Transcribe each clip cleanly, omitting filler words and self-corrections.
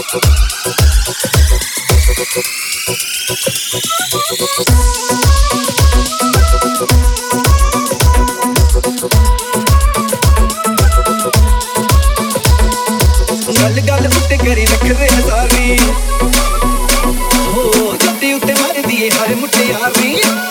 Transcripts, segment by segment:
गल गल उत्ते करे नखरे हजारी हो जद्दी उत्ते मार दिए हर मुटियारी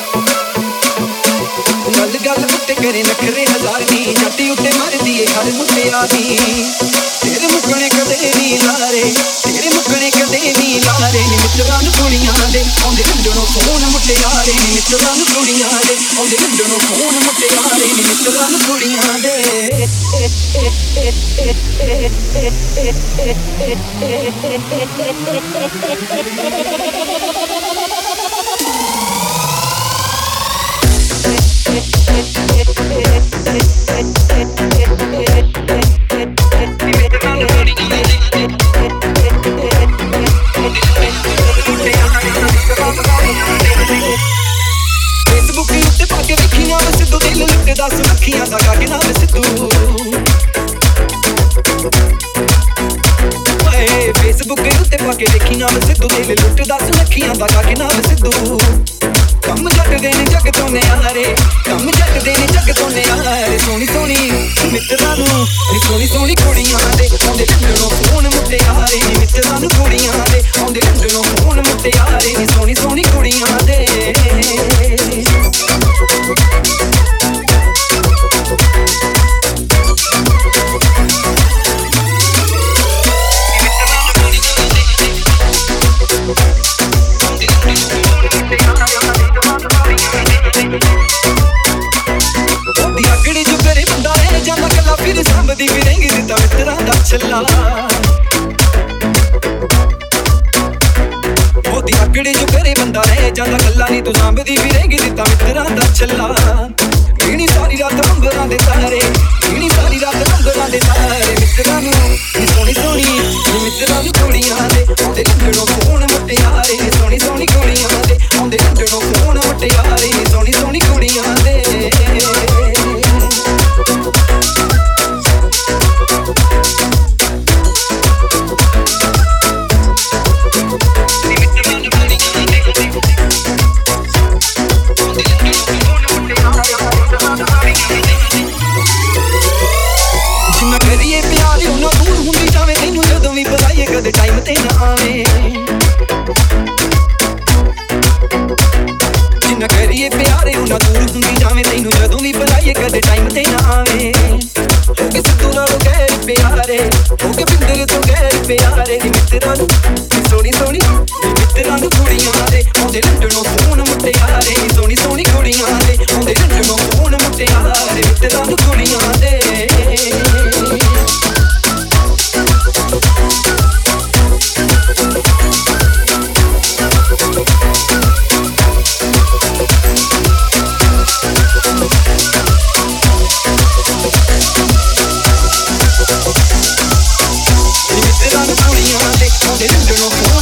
गल गल उत्ते करे नखरे हजारी जद्दी उत्ते मार दिए हर मुटियारी तेरे मुकने कदे नी लारे तेरे मुकने कदे नी लारे नी मित्तरां नूं कुड़ियां दे आउंदे लंडनों फोन मुटियारे नी मित्तरां नूं कुड़ियां दे आउंदे लंडनों फोन मुटियारे नी मित्तरां नूं कुड़ियां दे फेसबुक उत्ते पाके वेखियां सिद्धू दिल लुटदा सुनखियां दा गाके नाम सिद्धू फेसबुक उत्ते पाके वेखियां सिद्धू दिल लुटदा सुनखियां दा गाके नाम सिद्धू कम जट देने जग तो न्यारे कम जट देने जग तो न्यारे सोनी सोनी मित्तरां नूं सोनी सोनी कुड़ियां दे आउंदे लंडनों फोन मुटियारे मित्तरां नूं कुड़ियां दे आउंदे लंडनों फोन मुटियारे सोनी सोनी कुड़ियां दे अगड़े जो करे बंदा रह जांदा कल्ला फिर सांभदी फिरेंगी दिता मित्तरां दा छल्ला ओदी अगड़े जो करे बंदा रह जांदा कल्ला नी तू सांभदी फिरेंगी दिता मित्तरां दा छल्ला गिनी सारी रात अंबरां दे तारे गिनी सारी रात अंबरां दे तारे मित्तरां नूं सोनी सोनी मित्तरां नूं कुड़ियां दे आउंदे लंडनों फोन मुटियारे सोनी सोनी कुड़ियां दे आउंदे लंडनों फोन मुटियारे सोनी सोनी कुड़ियां दे जिन्ना करिए प्यार उन्ना दूर हुंदी जावे तैनूं जदों भी बुलाइए कदे टाइम ते ना आवे जिन्ना करिए प्यार उन्ना दूर हुंदी जावे तैनूं जदों भी बुलाइए कदे टाइम ते ना आवे होके सिद्धू नालों गैर प्यारे होके बिंदर तो गैर प्यारे नी मित्तरां नूं सोनी सोनी मित्तरां नूं कुड़ियां दे आउंदे लंडनों फोन मुटियारे सोनी सोनी कुड़ियां दे आउंदे लंडनों फोन मुटियारे मित्तरां नूं कुड़ियां दे मित्तरां नूं कुड़ियां दे आउंदे लंडनों